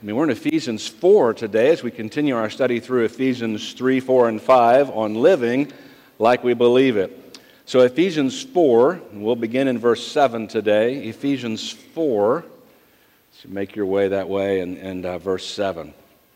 We're in Ephesians 4 today as we continue our study through Ephesians 3, 4, and 5 on living like we believe it. So Ephesians 4, we'll begin in verse 7 today. Ephesians 4, so make your way that way, and verse 7.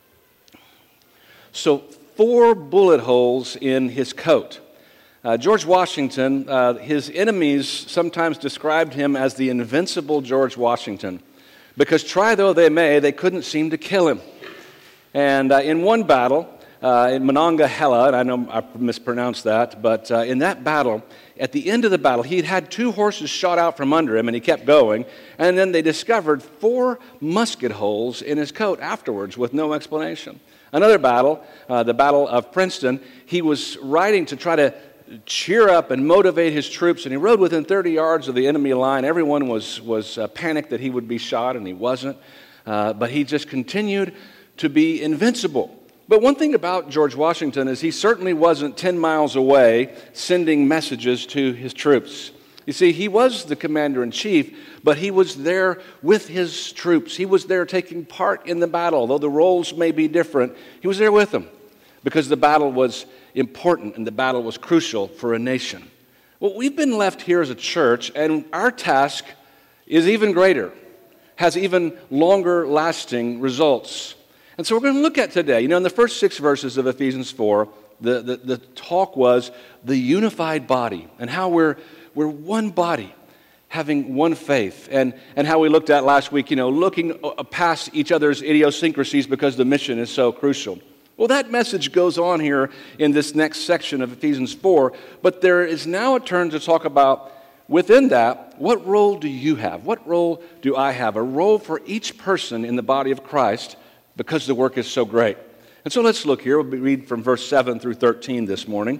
So 4 bullet holes in his coat. George Washington, his enemies sometimes described him as the invincible George Washington, because try though they may, they couldn't seem to kill him. And in one battle, in Monongahela, and I know I mispronounced that, but in that battle, at the end of the battle, he'd had 2 horses shot out from under him, and he kept going, and then they discovered 4 musket holes in his coat afterwards with no explanation. Another battle, the Battle of Princeton, he was riding to try to cheer up and motivate his troops, and he rode within 30 yards of the enemy line. Everyone was panicked that he would be shot, and he wasn't, but he just continued to be invincible. But one thing about George Washington is he certainly wasn't 10 miles away sending messages to his troops. You see, he was the commander-in-chief, but he was there with his troops. He was there taking part in the battle. Though the roles may be different, he was there with them because the battle was important and the battle was crucial for a nation. Well, we've been left here as a church, and our task is even greater, has even longer lasting results. And so we're going to look at today, in the first 6 verses of Ephesians 4, the talk was the unified body and how we're one body, having one faith, and how we looked at last week, looking past each other's idiosyncrasies because the mission is so crucial. Well, that message goes on here in this next section of Ephesians 4, but there is now a turn to talk about, within that, what role do you have? What role do I have? A role for each person in the body of Christ because the work is so great. And so let's look here. We'll read from verse 7 through 13 this morning.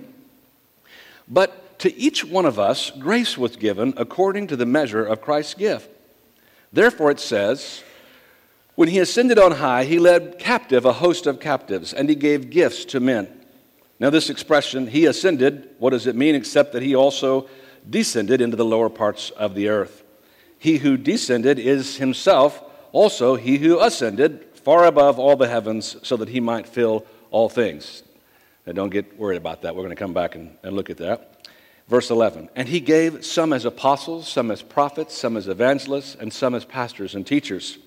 But to each one of us, grace was given according to the measure of Christ's gift. Therefore it says, when he ascended on high, he led captive a host of captives, and he gave gifts to men. Now this expression, he ascended, what does it mean except that he also descended into the lower parts of the earth? He who descended is himself also he who ascended far above all the heavens so that he might fill all things. Now don't get worried about that. We're going to come back and look at that. Verse 11, and he gave some as apostles, some as prophets, some as evangelists, and some as pastors and teachers,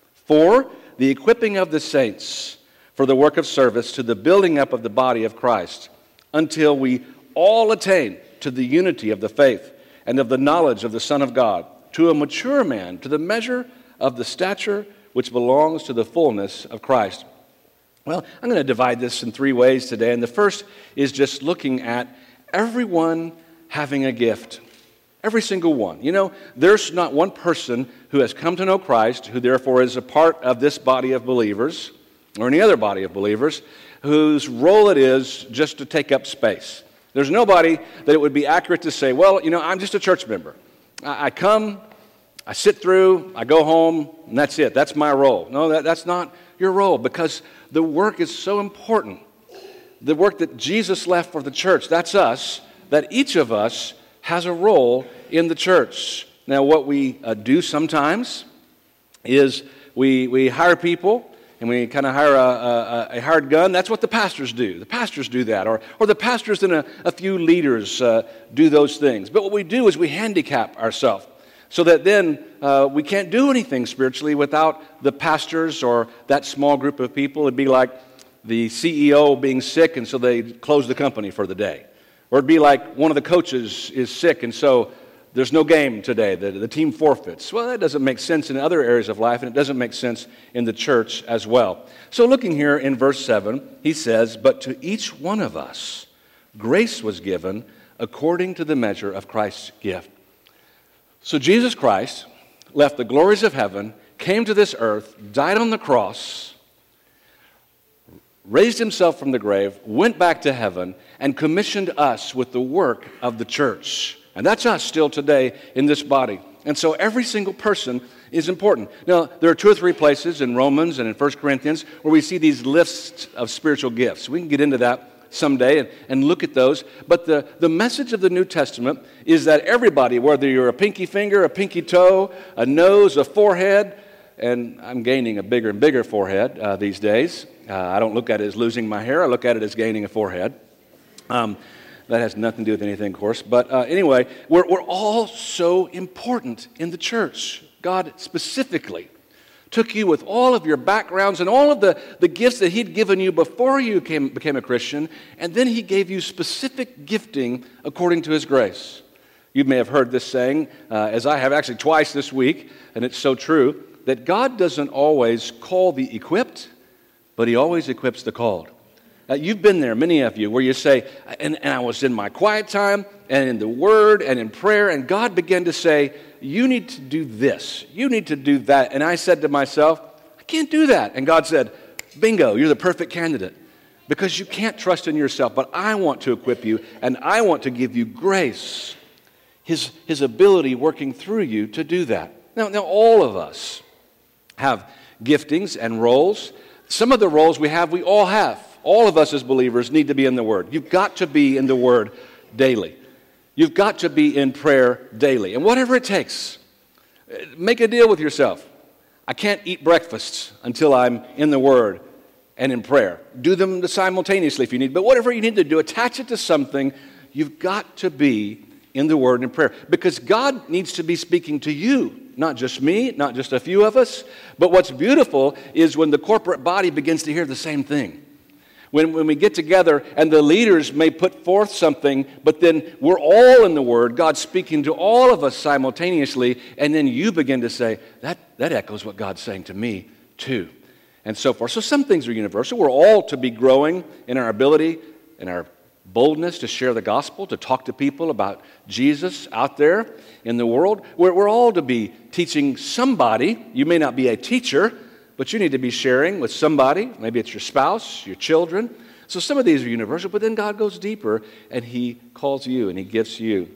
for the equipping of the saints, for the work of service, to the building up of the body of Christ, until we all attain to the unity of the faith and of the knowledge of the Son of God, to a mature man, to the measure of the stature which belongs to the fullness of Christ. Well, I'm going to divide this in 3 ways today, and the first is just looking at everyone having a gift. Every single one. There's not one person who has come to know Christ, who therefore is a part of this body of believers, or any other body of believers, whose role it is just to take up space. There's nobody that it would be accurate to say, well, I'm just a church member. I come, I sit through, I go home, and that's it. That's my role. No, that's not your role, because the work is so important. The work that Jesus left for the church, that's us, that each of us has a role in the church. Now, what we do sometimes is we hire people, and we kind of hire a hired gun. That's what the pastors do. The pastors do that, or the pastors and a few leaders do those things. But what we do is we handicap ourselves so that then we can't do anything spiritually without the pastors or that small group of people. It'd be like the CEO being sick, and so they close the company for the day. Or it'd be like one of the coaches is sick, and so there's no game today. The team forfeits. Well, that doesn't make sense in other areas of life, and it doesn't make sense in the church as well. So looking here in verse 7, he says, but to each one of us, grace was given according to the measure of Christ's gift. So Jesus Christ left the glories of heaven, came to this earth, died on the cross, raised himself from the grave, went back to heaven, and commissioned us with the work of the church. And that's us still today in this body. And so every single person is important. Now, there are 2 or 3 places in Romans and in 1 Corinthians where we see these lists of spiritual gifts. We can get into that someday and look at those. But the message of the New Testament is that everybody, whether you're a pinky finger, a pinky toe, a nose, a forehead, and I'm gaining a bigger and bigger forehead these days. I don't look at it as losing my hair. I look at it as gaining a forehead. That has nothing to do with anything, of course. But anyway, we're all so important in the church. God specifically took you with all of your backgrounds and all of the gifts that He'd given you before you became a Christian, and then He gave you specific gifting according to His grace. You may have heard this saying, as I have actually twice this week, and it's so true, that God doesn't always call the equipped, but He always equips the called. You've been there, many of you, where you say, and I was in my quiet time, and in the Word, and in prayer, and God began to say, you need to do this, you need to do that. And I said to myself, I can't do that. And God said, bingo, you're the perfect candidate. Because you can't trust in yourself, but I want to equip you, and I want to give you grace, His ability working through you to do that. Now all of us have giftings and roles. Some of the roles we all have. All of us as believers need to be in the Word. You've got to be in the Word daily. You've got to be in prayer daily. And whatever it takes, make a deal with yourself. I can't eat breakfasts until I'm in the Word and in prayer. Do them simultaneously if you need, but whatever you need to do, attach it to something. You've got to be in the Word and prayer, because God needs to be speaking to you, not just me, not just a few of us. But what's beautiful is when the corporate body begins to hear the same thing. When we get together and the leaders may put forth something, but then we're all in the Word, God's speaking to all of us simultaneously, and then you begin to say, that echoes what God's saying to me too, and so forth. So some things are universal. We're all to be growing in our ability, in our boldness to share the gospel, to talk to people about Jesus out there in the world. We're all to be teaching somebody. You may not be a teacher, but you need to be sharing with somebody. Maybe it's your spouse, your children. So some of these are universal, but then God goes deeper and He calls you and He gifts you.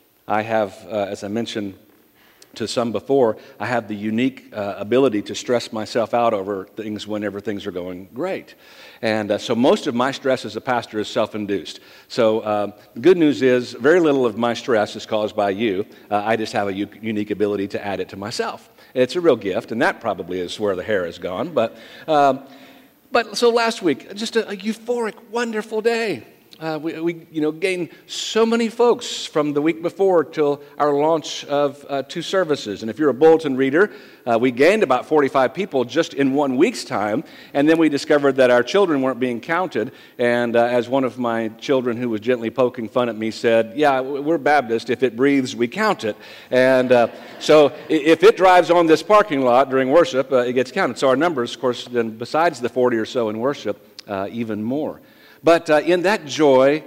I have, as I mentioned to some before, I have the unique ability to stress myself out over things whenever things are going great. And so most of my stress as a pastor is self-induced. So the good news is very little of my stress is caused by you. I just have a unique ability to add it to myself. It's a real gift, and that probably is where the hair has gone. But so last week, just a euphoric, wonderful day. We gained so many folks from the week before till our launch of 2 services. And if you're a bulletin reader, we gained about 45 people just in 1 week's time. And then we discovered that our children weren't being counted. And as one of my children who was gently poking fun at me said, yeah, we're Baptist. If it breathes, we count it. And so if it drives on this parking lot during worship, it gets counted. So our numbers, of course, then besides the 40 or so in worship, even more. But in that joy,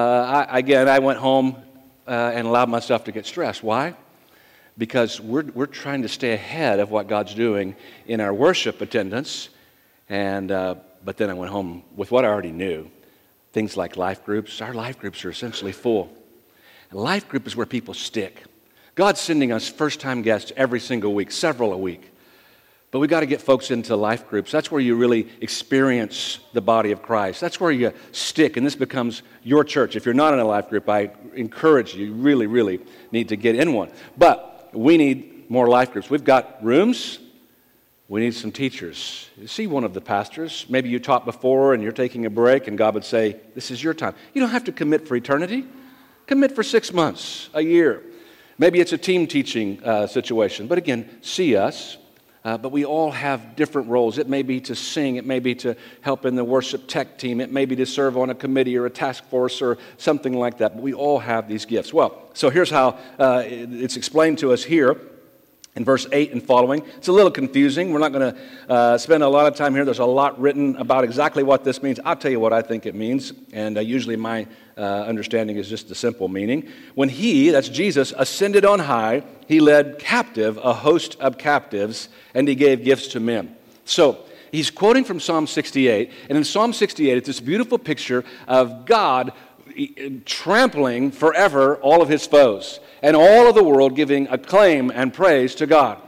I went home and allowed myself to get stressed. Why? Because we're trying to stay ahead of what God's doing in our worship attendance. And but then I went home with what I already knew. Things like life groups. Our life groups are essentially full. And life group is where people stick. God's sending us first-time guests every single week, several a week. But we got to get folks into life groups. That's where you really experience the body of Christ. That's where you stick, and this becomes your church. If you're not in a life group, I encourage you, you really, really need to get in one. But we need more life groups. We've got rooms. We need some teachers. You see one of the pastors. Maybe you taught before and you're taking a break, and God would say, this is your time. You don't have to commit for eternity. Commit for 6 months, a year. Maybe it's a team teaching situation. But again, see us. But we all have different roles. It may be to sing. It may be to help in the worship tech team. It may be to serve on a committee or a task force or something like that. But we all have these gifts. Well, so here's how it's explained to us here in verse 8 and following. It's a little confusing. We're not going to spend a lot of time here. There's a lot written about exactly what this means. I'll tell you what I think it means. And usually my understanding is just the simple meaning. When He, that's Jesus, ascended on high, He led captive a host of captives, and He gave gifts to men. So he's quoting from Psalm 68, and in Psalm 68, it's this beautiful picture of God trampling forever all of His foes, and all of the world giving acclaim and praise to God.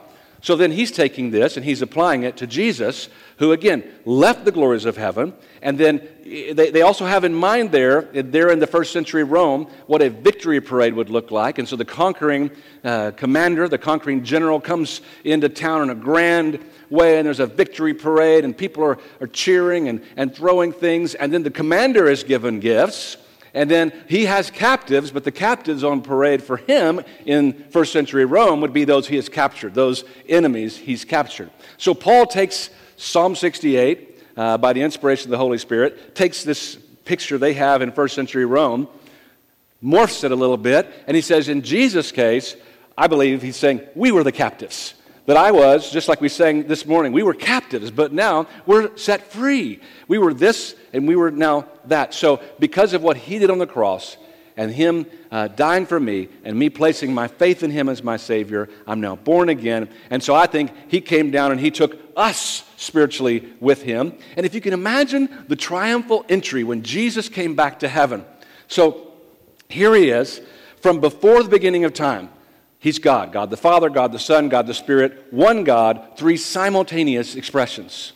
So then he's taking this and he's applying it to Jesus, who again left the glories of heaven. And then they also have in mind there in the first century Rome, what a victory parade would look like. And so the conquering commander, the conquering general comes into town in a grand way, and there's a victory parade, and people are cheering and throwing things. And then the commander is given gifts. And then he has captives, but the captives on parade for him in first century Rome would be those he has captured, those enemies he's captured. So Paul takes Psalm 68 by the inspiration of the Holy Spirit, takes this picture they have in first century Rome, morphs it a little bit, and he says, in Jesus' case, I believe he's saying, we were the captives. That I was, just like we sang this morning, we were captives, but now we're set free. We were this, and we were now that. So because of what he did on the cross, and him dying for me, and me placing my faith in him as my Savior, I'm now born again. And so I think he came down and he took us spiritually with him. And if you can imagine the triumphal entry when Jesus came back to heaven. So here he is, from before the beginning of time. He's God, God the Father, God the Son, God the Spirit, one God, three simultaneous expressions.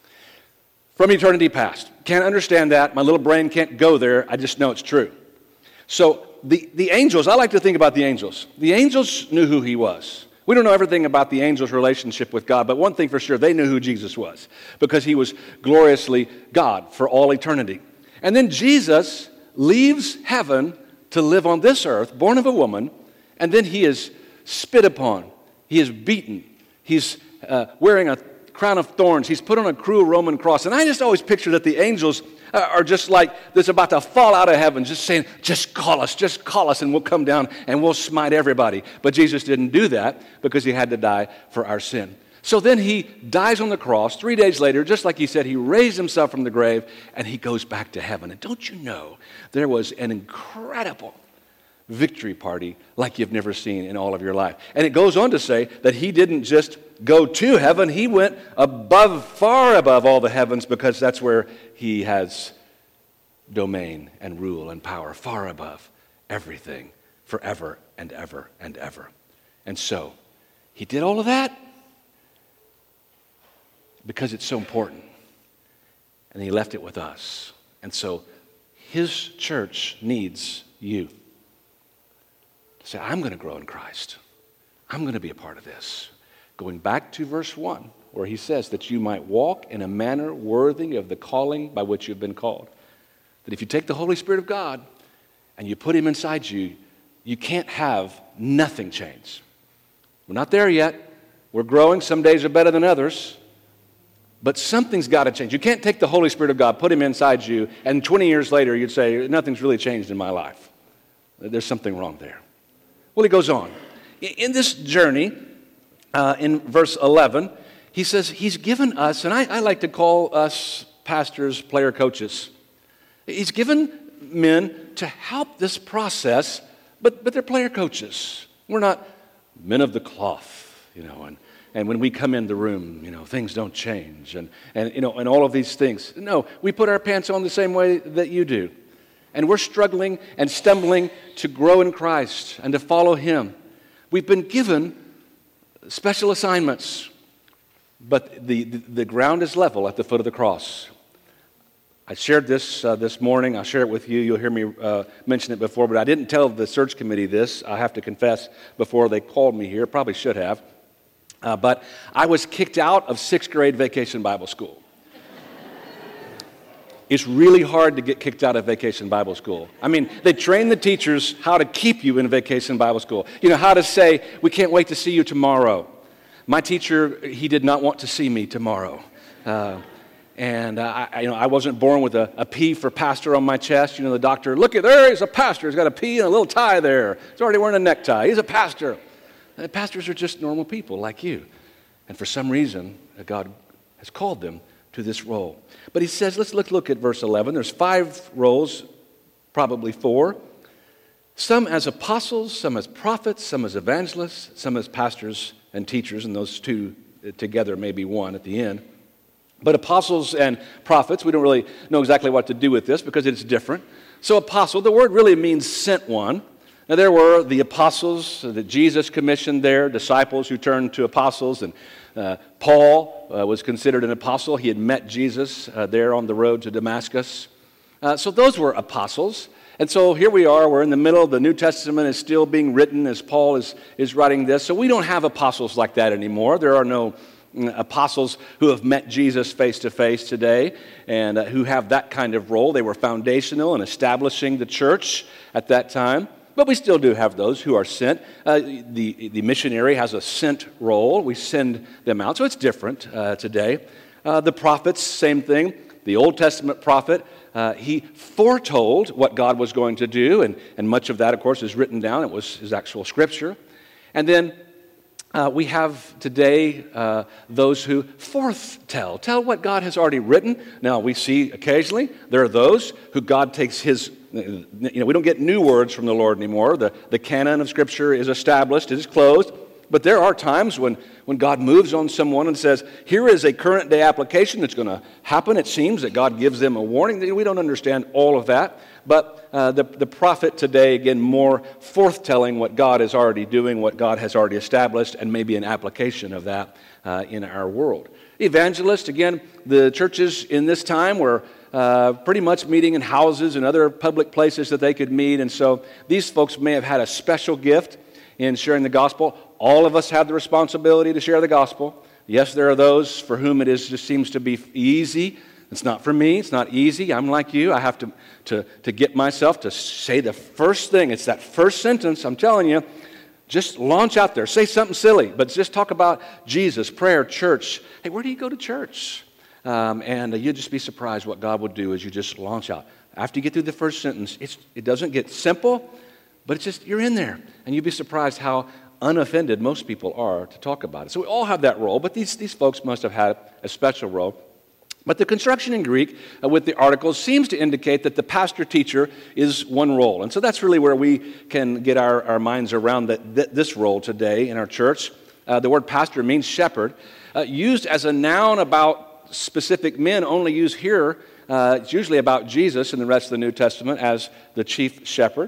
From eternity past. Can't understand that. My little brain can't go there. I just know it's true. So the angels, I like to think about the angels. The angels knew who he was. We don't know everything about the angels' relationship with God, but one thing for sure, they knew who Jesus was because he was gloriously God for all eternity. And then Jesus leaves heaven to live on this earth, born of a woman, and then he is spit upon, he is beaten, he's wearing a crown of thorns, he's put on a cruel Roman cross. And I just always picture that the angels are just like this about to fall out of heaven, just saying, just call us, and we'll come down and we'll smite everybody. But Jesus didn't do that because he had to die for our sin. So then he dies on the cross. 3 days later, just like he said, he raised himself from the grave and he goes back to heaven. And don't you know, there was an incredible victory party like you've never seen in all of your life. And it goes on to say that he didn't just go to heaven, he went above, far above all the heavens, because that's where he has domain and rule and power, far above everything, forever and ever and ever. And so, he did all of that because it's so important. And he left it with us. And so, his church needs you. Say, I'm going to grow in Christ. I'm going to be a part of this. Going back to verse 1, where he says that you might walk in a manner worthy of the calling by which you've been called. That if you take the Holy Spirit of God and you put him inside you, you can't have nothing change. We're not there yet. We're growing. Some days are better than others. But something's got to change. You can't take the Holy Spirit of God, put him inside you, and 20 years later you'd say, nothing's really changed in my life. There's something wrong there. Well, he goes on. In this journey, in verse 11, he says he's given us, and I like to call us pastors player coaches. He's given men to help this process, but they're player coaches. We're not men of the cloth, and when we come in the room, things don't change, and all of these things. No, we put our pants on the same way that you do. And we're struggling and stumbling to grow in Christ and to follow him. We've been given special assignments, but the ground is level at the foot of the cross. I shared this this morning. I'll share it with you. You'll hear me mention it before, but I didn't tell the search committee this. I have to confess before they called me here. Probably should have. But I was kicked out of 6th grade vacation Bible school. It's really hard to get kicked out of vacation Bible school. I mean, they train the teachers how to keep you in vacation Bible school. How to say, we can't wait to see you tomorrow. My teacher, he did not want to see me tomorrow. I wasn't born with a P for pastor on my chest. The doctor, look at there, he's a pastor. He's got a P and a little tie there. He's already wearing a necktie. He's a pastor. And pastors are just normal people like you. And for some reason, God has called them to this role. But he says, let's look at verse 11. There's 5 roles, probably 4. Some as apostles, some as prophets, some as evangelists, some as pastors and teachers, and those 2 together may be 1 at the end. But apostles and prophets, we don't really know exactly what to do with this because it's different. So apostle, the word really means sent one. Now, there were the apostles that Jesus commissioned there, disciples who turned to apostles, and Paul was considered an apostle. He had met Jesus there on the road to Damascus. So those were apostles. And so here we are, we're in the middle, the New Testament is still being written as Paul is writing this. So we don't have apostles like that anymore. There are no apostles who have met Jesus face to face today and who have that kind of role. They were foundational in establishing the church at that time. But we still do have those who are sent. The missionary has a sent role. We send them out. So it's different today. The prophets, same thing. The Old Testament prophet, he foretold what God was going to do, and much of that, of course, is written down. It was his actual scripture. And then we have today those who foretell, tell what God has already written. Now, we see occasionally there are those who God takes his, we don't get new words from the Lord anymore. The canon of Scripture is established, it is closed. But there are times when God moves on someone and says, here is a current day application that's going to happen. It seems that God gives them a warning. We don't understand all of that. But the prophet today, again, more forthtelling what God is already doing, what God has already established, and maybe an application of that in our world. Evangelist, again, the churches in this time were pretty much meeting in houses and other public places that they could meet. And so these folks may have had a special gift in sharing the gospel. All of us have the responsibility to share the gospel. Yes, there are those for whom it just seems to be easy. It's not for me. It's not easy. I'm like you. I have to get myself to say the first thing. It's that first sentence. I'm telling you, just launch out there. Say something silly, but just talk about Jesus, prayer, church. Hey, where do you go to church? And you'll just be surprised what God will do as you just launch out. After you get through the first sentence, it doesn't get simple, but it's just, you're in there. And you'll be surprised how unoffended most people are to talk about it. So we all have that role, but these folks must have had a special role. But the construction in Greek with the articles seems to indicate that the pastor-teacher is one role. And so that's really where we can get our minds around this role today in our church. The word pastor means shepherd. Used as a noun about specific men, only used here. It's usually about Jesus in the rest of the New Testament as the chief shepherd.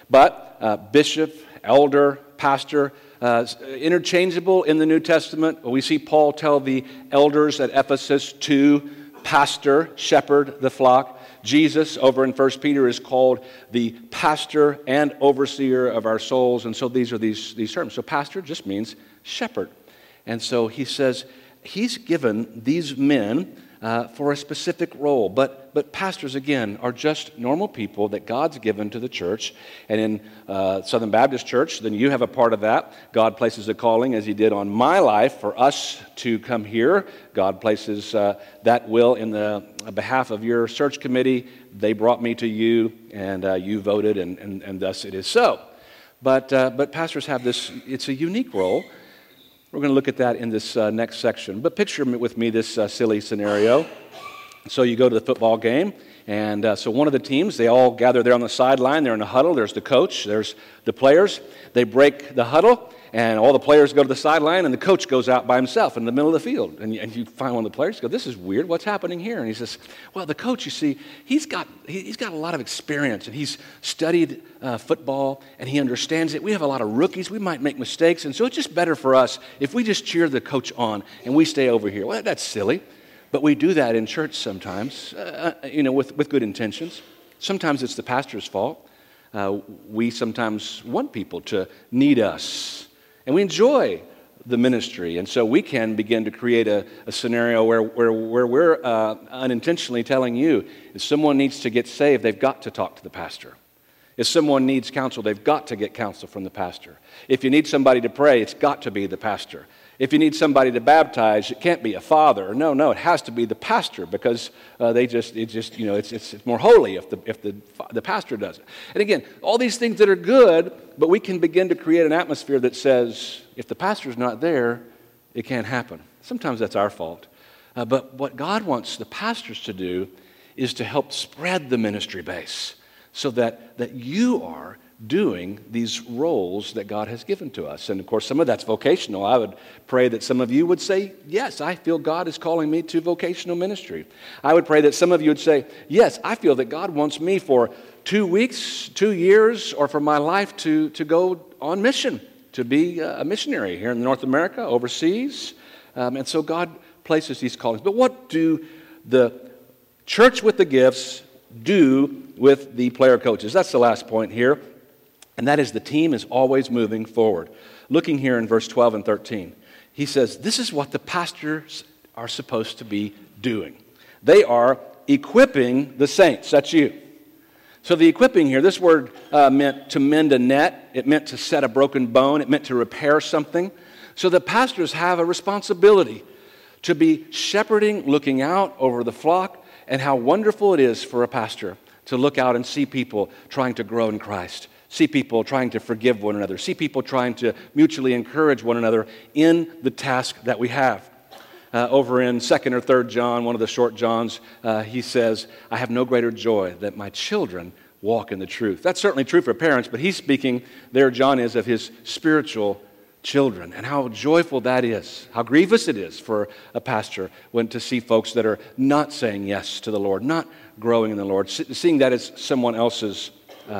But bishop, elder, pastor, interchangeable in the New Testament. We see Paul tell the elders at Ephesus to pastor, shepherd the flock. Jesus over in 1 Peter is called the pastor and overseer of our souls. And so these are these terms. So pastor just means shepherd. And so he says he's given these men for a specific role. But pastors, again, are just normal people that God's given to the church. And in Southern Baptist Church, then you have a part of that. God places a calling, as he did on my life, for us to come here. God places that will in the behalf of your search committee. They brought me to you, and you voted, and thus it is so. But pastors have this, it's a unique role. We're going to look at that in this next section. But picture with me this silly scenario. So you go to the football game, and so one of the teams, they all gather there on the sideline. They're in a huddle. There's the coach. There's the players. They break the huddle, and all the players go to the sideline, and the coach goes out by himself in the middle of the field. And you find one of the players, go, this is weird. What's happening here? And he says, well, the coach, you see, he's got a lot of experience, and he's studied football, and he understands it. We have a lot of rookies. We might make mistakes, and so it's just better for us if we just cheer the coach on, and we stay over here. Well, that's silly. But we do that in church sometimes, with good intentions. Sometimes it's the pastor's fault. We sometimes want people to need us. And we enjoy the ministry. And so we can begin to create a scenario where we're unintentionally telling you, if someone needs to get saved, they've got to talk to the pastor. If someone needs counsel, they've got to get counsel from the pastor. If you need somebody to pray, it's got to be the pastor. If you need somebody to baptize, it can't be a father. No, it has to be the pastor because it's more holy if the pastor does it. And again, all these things that are good, but we can begin to create an atmosphere that says if the pastor's not there, it can't happen. Sometimes that's our fault. But what God wants the pastors to do is to help spread the ministry base so that you are doing these roles that God has given to us. And of course, some of that's vocational. I would pray that some of you would say, yes, I feel God is calling me to vocational ministry. I would pray that some of you would say, yes, I feel that God wants me for 2 weeks, 2 years, or for my life to go on mission, to be a missionary here in North America, overseas. And so God places these callings. But what do the church with the gifts do with the player coaches? That's the last point here. And that is the team is always moving forward. Looking here in verse 12 and 13, he says, this is what the pastors are supposed to be doing. They are equipping the saints. That's you. So the equipping here, this word meant to mend a net. It meant to set a broken bone. It meant to repair something. So the pastors have a responsibility to be shepherding, looking out over the flock, and how wonderful it is for a pastor to look out and see people trying to grow in Christ. See people trying to forgive one another. See people trying to mutually encourage one another in the task that we have. Over in 2nd or 3rd John, one of the short Johns, he says, I have no greater joy that my children walk in the truth. That's certainly true for parents, but he's speaking, there John is, of his spiritual children and how joyful that is, how grievous it is for a pastor when to see folks that are not saying yes to the Lord, not growing in the Lord, seeing that as someone else's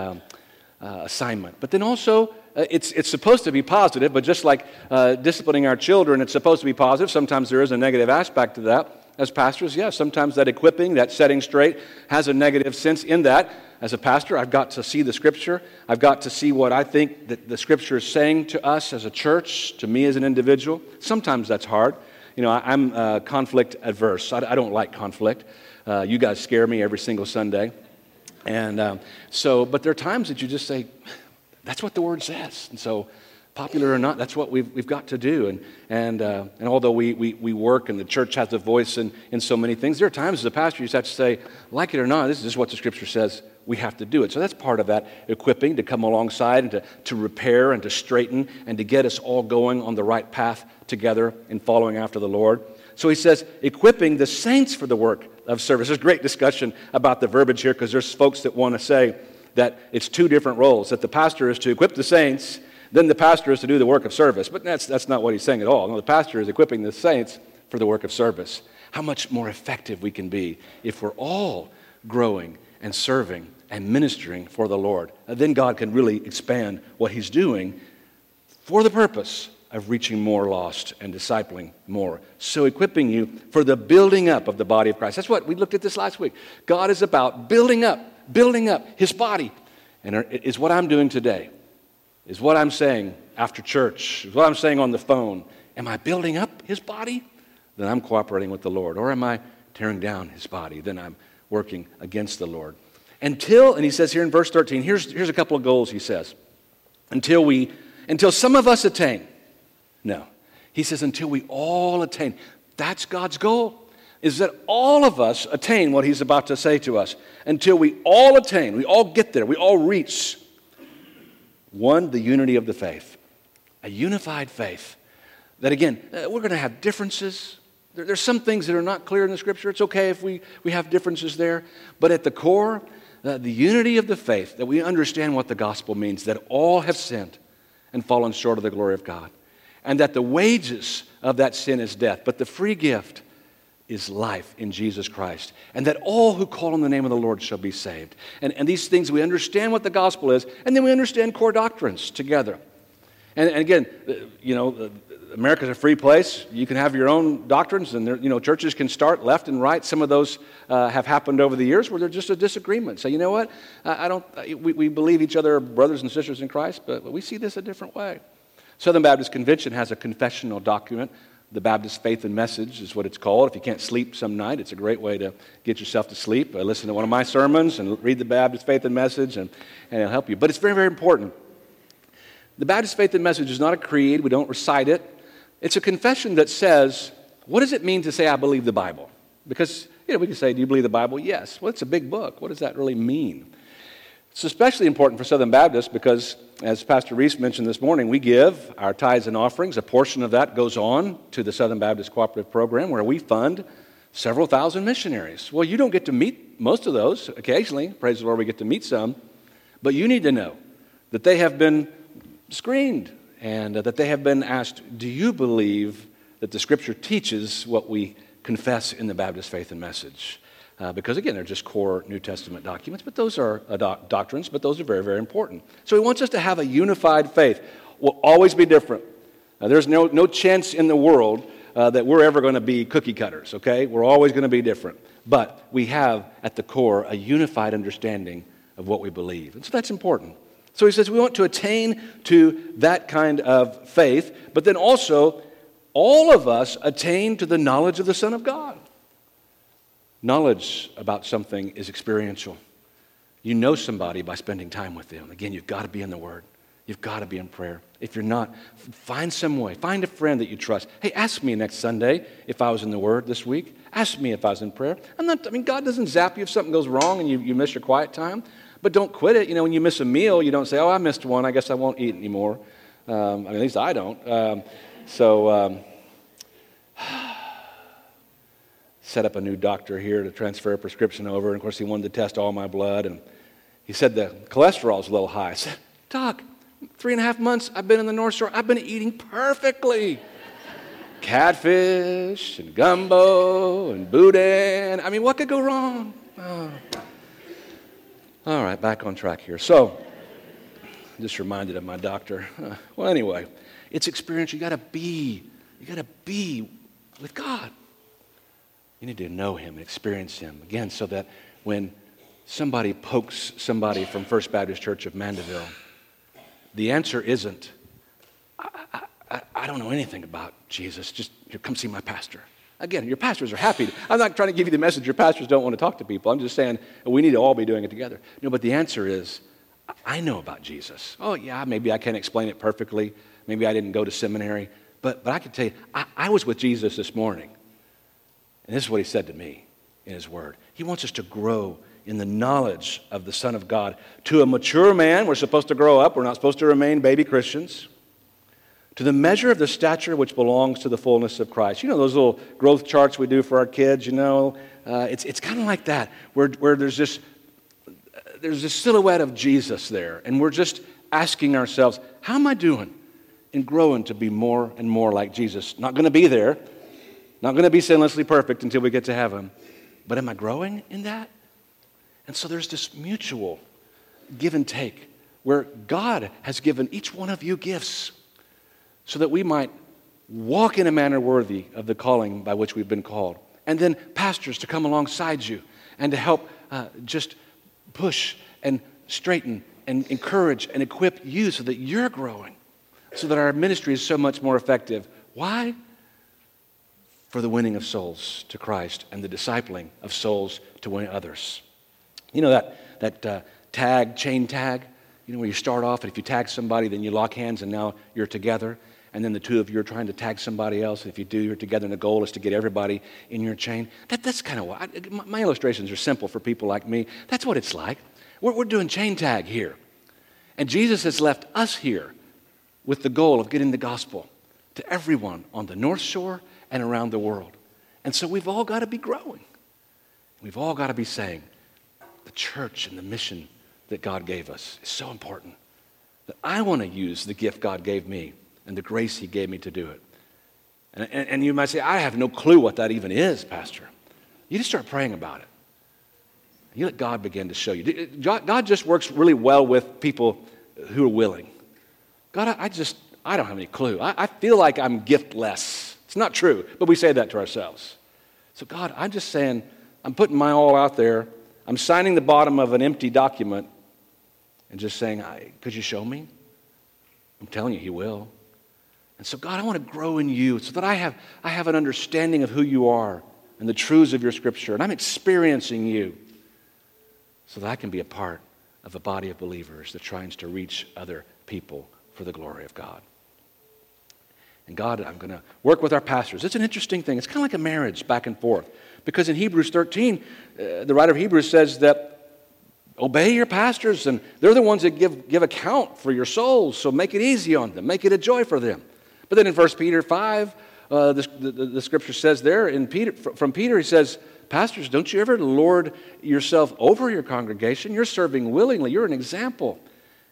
assignment. But then also, it's supposed to be positive, but just like disciplining our children, it's supposed to be positive. Sometimes there is a negative aspect to that. As pastors, yes, sometimes that equipping, that setting straight has a negative sense in that. As a pastor, I've got to see the Scripture. I've got to see what I think that the Scripture is saying to us as a church, to me as an individual. Sometimes that's hard. You know, I'm conflict adverse. I don't like conflict. You guys scare me every single Sunday. And but there are times that you just say, that's what the Word says. And so, popular or not, that's what we've got to do. And although we work and the church has a voice in so many things, there are times as a pastor you just have to say, like it or not, this is just what the Scripture says, we have to do it. So that's part of that equipping, to come alongside and to repair and to straighten and to get us all going on the right path together in following after the Lord. So he says, equipping the saints for the work of service. There's great discussion about the verbiage here because there's folks that want to say that it's two different roles, that the pastor is to equip the saints, then the pastor is to do the work of service. But that's not what he's saying at all. No, the pastor is equipping the saints for the work of service. How much more effective we can be if we're all growing and serving and ministering for the Lord. And then God can really expand what he's doing for the purpose of reaching more lost and discipling more. So equipping you for the building up of the body of Christ. That's what we looked at this last week. God is about building up his body. And it's what I'm doing today. Is what I'm saying after church. Is what I'm saying on the phone. Am I building up his body? Then I'm cooperating with the Lord. Or am I tearing down his body? Then I'm working against the Lord. And he says here in verse 13, here's a couple of goals he says. Until some of us attain. No. He says until we all attain. That's God's goal. Is that all of us attain what he's about to say to us. Until we all attain, we all get there, we all reach. One, the unity of the faith. A unified faith. That again, we're going to have differences. There's some things that are not clear in the Scripture. It's okay if we have differences there. But at the core, the unity of the faith, that we understand what the gospel means, that all have sinned and fallen short of the glory of God. And that the wages of that sin is death, but the free gift is life in Jesus Christ. And that all who call on the name of the Lord shall be saved. And these things, we understand what the gospel is, and then we understand core doctrines together. And again, America's a free place. You can have your own doctrines, and churches can start left and right. Some of those have happened over the years where there's just a disagreement. Say, you know what? We believe each other are brothers and sisters in Christ, but we see this a different way. Southern Baptist Convention has a confessional document. The Baptist Faith and Message is what it's called. If you can't sleep some night, it's a great way to get yourself to sleep. Listen to one of my sermons and read the Baptist Faith and Message, and it'll help you. But it's very, very important. The Baptist Faith and Message is not a creed. We don't recite it. It's a confession that says, what does it mean to say I believe the Bible? Because we can say, do you believe the Bible? Yes. Well, it's a big book. What does that really mean? It's especially important for Southern Baptists because, as Pastor Reese mentioned this morning, we give our tithes and offerings. A portion of that goes on to the Southern Baptist Cooperative Program where we fund several thousand missionaries. Well, you don't get to meet most of those. Occasionally, praise the Lord, we get to meet some. But you need to know that they have been screened and that they have been asked, do you believe that the Scripture teaches what we confess in the Baptist Faith and Message? Because again, they're just core New Testament documents, but those are doctrines, but those are very, very important. So he wants us to have a unified faith. We'll always be different. There's no chance in the world that we're ever going to be cookie cutters, okay? We're always going to be different. But we have, at the core, a unified understanding of what we believe. And so that's important. So he says we want to attain to that kind of faith, but then also all of us attain to the knowledge of the Son of God. Knowledge about something is experiential. You know somebody by spending time with them. Again, you've got to be in the Word. You've got to be in prayer. If you're not, find some way. Find a friend that you trust. Hey, ask me next Sunday if I was in the Word this week. Ask me if I was in prayer. God doesn't zap you if something goes wrong and you miss your quiet time. But don't quit it. When you miss a meal, you don't say, oh, I missed one. I guess I won't eat anymore. At least I don't. Set up a new doctor here to transfer a prescription over. And of course, he wanted to test all my blood. And he said the cholesterol's a little high. I said, Doc, 3.5 months I've been in the North Shore. I've been eating perfectly. Catfish and gumbo and boudin. What could go wrong? Oh. All right, back on track here. So, just reminded of my doctor. Well, anyway, it's experience. You got to be with God. You need to know Him and experience Him. Again, so that when somebody pokes somebody from First Baptist Church of Mandeville, the answer isn't, I don't know anything about Jesus. Just come see my pastor. Again, your pastors are happy. I'm not trying to give you the message your pastors don't want to talk to people. I'm just saying we need to all be doing it together. No, but the answer is, I know about Jesus. Oh, yeah, maybe I can't explain it perfectly. Maybe I didn't go to seminary. But I can tell you, I was with Jesus this morning. And this is what He said to me in His Word. He wants us to grow in the knowledge of the Son of God. To a mature man, we're supposed to grow up. We're not supposed to remain baby Christians. To the measure of the stature which belongs to the fullness of Christ. Those little growth charts we do for our kids, it's kind of like that, where there's this silhouette of Jesus there. And we're just asking ourselves, how am I doing in growing to be more and more like Jesus? Not going to be there. Not going to be sinlessly perfect until we get to heaven. But am I growing in that? And so there's this mutual give and take where God has given each one of you gifts so that we might walk in a manner worthy of the calling by which we've been called. And then pastors to come alongside you and to help just push and straighten and encourage and equip you so that you're growing, so that our ministry is so much more effective. Why? For the winning of souls to Christ and the discipling of souls to win others. That chain tag, where you start off and if you tag somebody, then you lock hands and now you're together. And then the two of you are trying to tag somebody else. And if you do, you're together and the goal is to get everybody in your chain. That's kind of what, my illustrations are simple for people like me. That's what it's like. We're doing chain tag here. And Jesus has left us here with the goal of getting the gospel to everyone on the North Shore and around the world. And so we've all got to be growing. We've all got to be saying, the church and the mission that God gave us is so important that I want to use the gift God gave me and the grace He gave me to do it. And you might say, I have no clue what that even is, Pastor. You just start praying about it. You let God begin to show you. God just works really well with people who are willing. God, I don't have any clue. I feel like I'm giftless. It's not true, but we say that to ourselves. So God, I'm just saying, I'm putting my all out there. I'm signing the bottom of an empty document and just saying, could you show me? I'm telling you, He will. And so God, I want to grow in you so that I have an understanding of who you are and the truths of your Scripture. And I'm experiencing you so that I can be a part of a body of believers that tries to reach other people for the glory of God. And God, I'm going to work with our pastors. It's an interesting thing. It's kind of like a marriage back and forth. Because in Hebrews 13, the writer of Hebrews says that obey your pastors, and they're the ones that give account for your souls, so make it easy on them. Make it a joy for them. But then in 1 Peter 5, the Scripture says there, from Peter, he says, pastors, don't you ever lord yourself over your congregation? You're serving willingly. You're an example.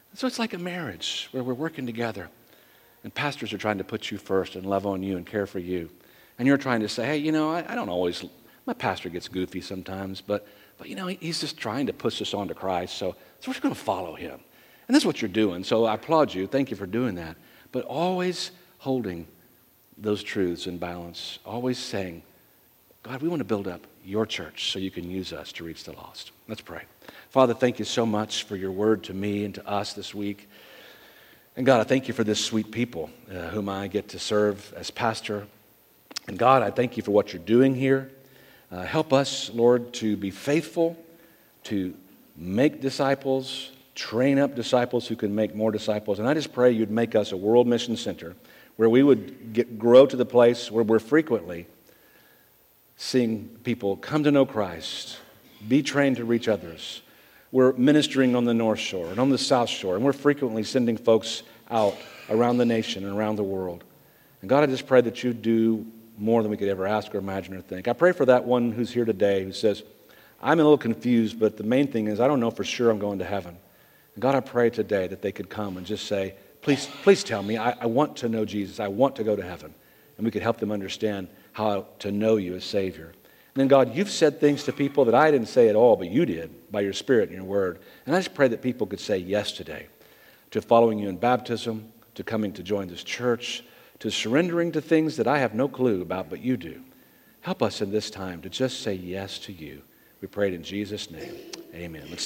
So it's like a marriage where we're working together. And pastors are trying to put you first and love on you and care for you. And you're trying to say, hey, I don't always, my pastor gets goofy sometimes, but he's just trying to push us on to Christ. So we're just going to follow him. And that's what you're doing. So I applaud you. Thank you for doing that. But always holding those truths in balance. Always saying, God, we want to build up your church so you can use us to reach the lost. Let's pray. Father, thank you so much for your word to me and to us this week. And God, I thank you for this sweet people whom I get to serve as pastor. And God, I thank you for what you're doing here. Help us, Lord, to be faithful, to make disciples, train up disciples who can make more disciples. And I just pray you'd make us a world mission center where we would grow to the place where we're frequently seeing people come to know Christ, be trained to reach others. We're ministering on the North Shore and on the South Shore, and we're frequently sending folks out around the nation and around the world. And God, I just pray that you do more than we could ever ask or imagine or think. I pray for that one who's here today who says, I'm a little confused, but the main thing is I don't know for sure I'm going to heaven. And God, I pray today that they could come and just say, please tell me, I want to know Jesus. I want to go to heaven. And we could help them understand how to know you as Savior. And then, God, you've said things to people that I didn't say at all, but you did by your Spirit and your word. And I just pray that people could say yes today to following you in baptism, to coming to join this church, to surrendering to things that I have no clue about, but you do. Help us in this time to just say yes to you. We pray it in Jesus' name. Amen. Let's